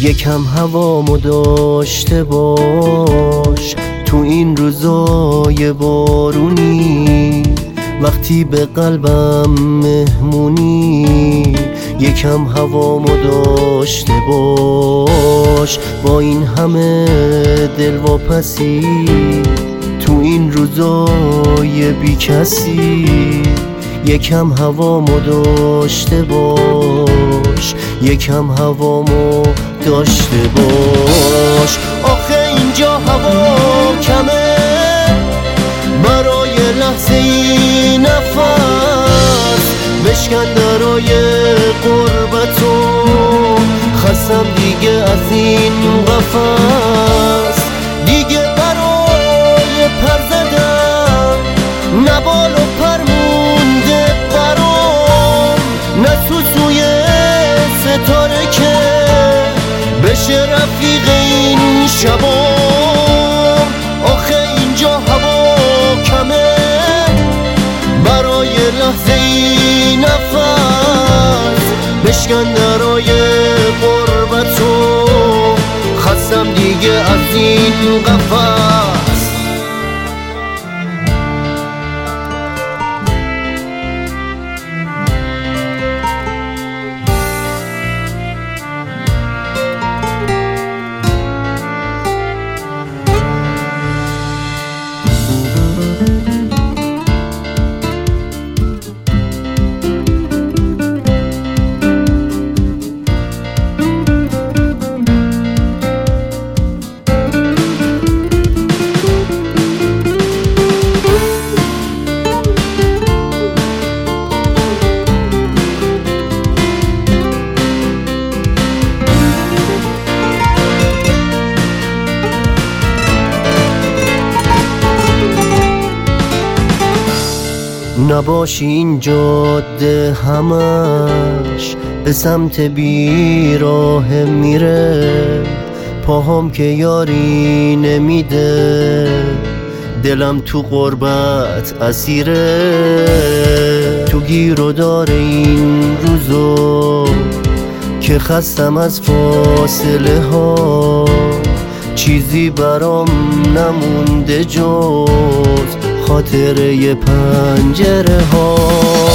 یکم هوامو داشته باش تو این روزای بارونی، وقتی به قلبم مهمونی. یکم هوامو داشته باش با این همه دلواپسی، تو این روزای بی کسی. یکم هوامو داشته باش، یکم هوامو داشته باش. آخه اینجا هوا کمه برای لحظه ای نفس، بشکن درای غربتو، خستم دیگه از این قفس. دیگه برای پر زدن نه بال و پر مونده برام، نه سوسوی ستاره که بشه رفیق این شبام. آخه اینجا هوا کمه برای لحظه ای نفس، بشکن درای غربتو، خستم دیگه از این قفس. نباشی این جاده همش به سمت بیراه میره، پاهم که یاری نمیده، دلم تو غربت اسیره. تو گیر و دار این روزو که خستم از فاصله ها، چیزی برام نمونده جز خاطره پنجره ها.